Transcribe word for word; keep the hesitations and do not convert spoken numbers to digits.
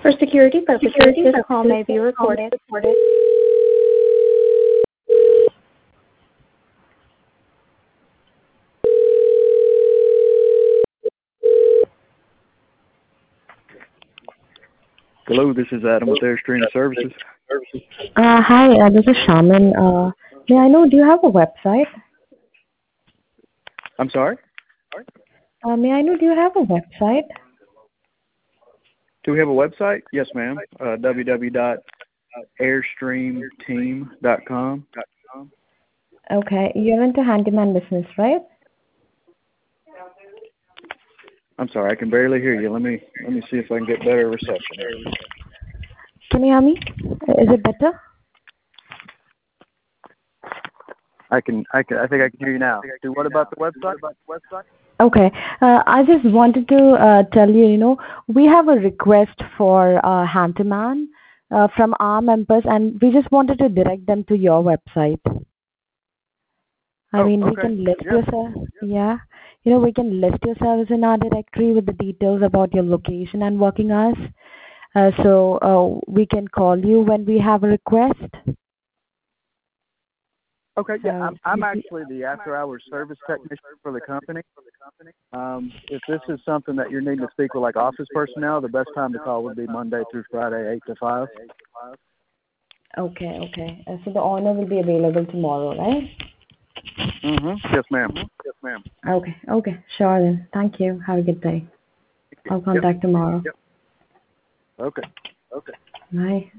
For security purposes, this call may be recorded. Hello, this is Adam with Airstream Services. Uh, hi, uh, this is Shaman. Uh, may I know, do you have a website? I'm sorry? Uh, may I know, do you have a website? Do we have a website? Yes, ma'am. Uh, w w w dot airstream team dot com. Okay, you're into handyman business, right? I'm sorry, I can barely hear you. Let me let me see if I can get better reception. Can you hear me? Is it better? I can I can I think I can hear you now. Do what about the website? Okay, uh, I just wanted to uh, tell you, you know, we have a request for uh, handyman uh, from our members, and we just wanted to direct them to your website. I Oh, mean, we okay. can list Yeah. your ser- yeah, you know, we can list your service in our directory with the details about your location and working hours. Uh, so uh, we can call you when we have a request. Okay, yeah, So I'm I'm actually the after hours service technician for the company. Um, if this is something that you're needing to speak with like office personnel, the best time to call would be Monday through Friday, eight to five. okay, okay. Uh, so the owner will be available tomorrow, right? Mm-hmm. Yes, ma'am. Yes, ma'am. Okay, okay, sure then. Thank you. Have a good day. I'll Yep. contact tomorrow. Yep. Okay. Okay. Bye.